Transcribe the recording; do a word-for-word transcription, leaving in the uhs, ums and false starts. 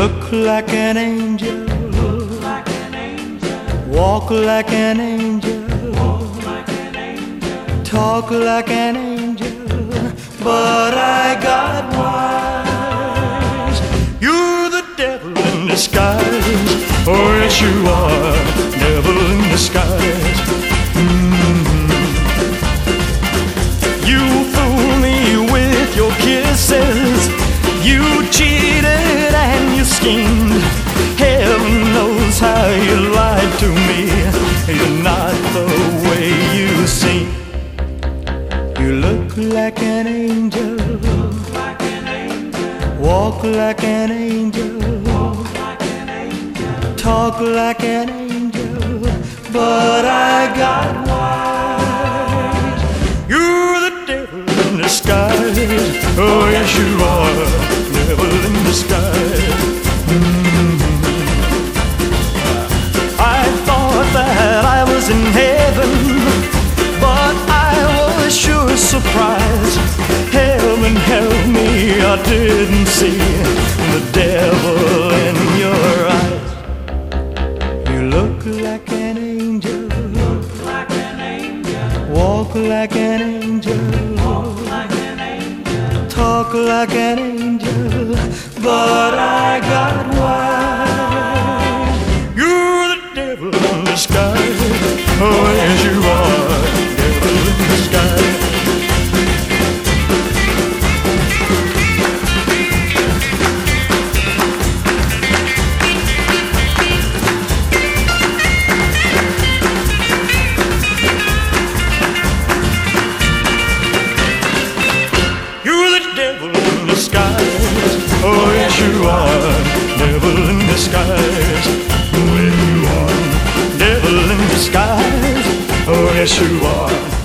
look like an angel, look like an angel, walk like an angel, walk like an angel, talk like an angel, but I got wise. You're the devil in disguise. Oh yes you are, devil in disguise. Mm-hmm. You fool me with your kisses, you cheated and you schemed. Heaven knows how you lied to me. You're not the way you seem. You look like an angel, look like an angel, walk like an angel, walk like an angel, talk like an angel, but I got wise. You're the devil in disguise. Oh yes you are, devil in disguise. Mm-hmm. I thought that I was in heaven, but I was sure surprised. Heaven help me, I didn't see the devil in your eyes. You look like an angel, look like an angel, walk like an angel, walk like an angel, talk like an angel, but I got wise. You're the devil in disguise. Oh yes you are, devil in disguise. Devil in disguise. Oh yes you are, devil in disguise. Oh yes you are, devil in disguise. Oh yes you are.